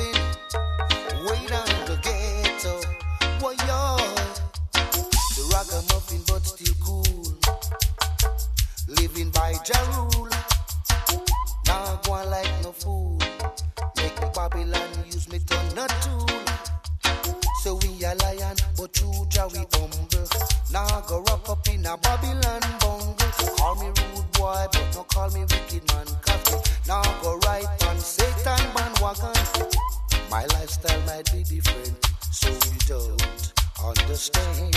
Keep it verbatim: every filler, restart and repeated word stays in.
ragamuffin, way down the ghetto. Why yo, the ragamuffin but still cool, living by Ja rule. Now go on like no fool, make Babylon use me turn a tool. So we a lion, but true Jah we humble. Now go wrap up in a Babylon bungle. Call me rude boy, but no call me wicked man. Cause me now go right on Satan bandwagon. My lifestyle might be different, so you don't understand.